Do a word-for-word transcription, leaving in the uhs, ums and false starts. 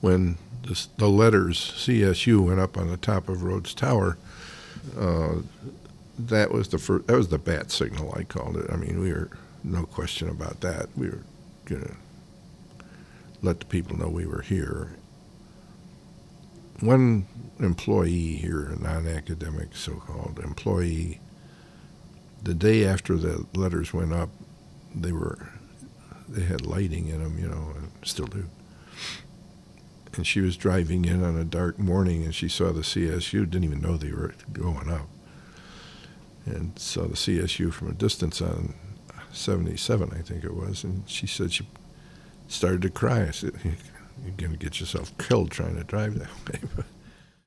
when this, the letters C S U went up on the top of Rhodes Tower, uh, that was the first, that was the bat signal, I called it. I mean, we were, no question about that. We were going to let the people know we were here. One employee here, a non-academic so-called employee, the day after the letters went up, they were, they had lighting in them, you know, and still do. And she was driving in on a dark morning, and she saw the C S U, didn't even know they were going up, and saw the C S U from a distance on seventy-seven, I think it was, and she said she started to cry. I said, you're going to get yourself killed trying to drive that way.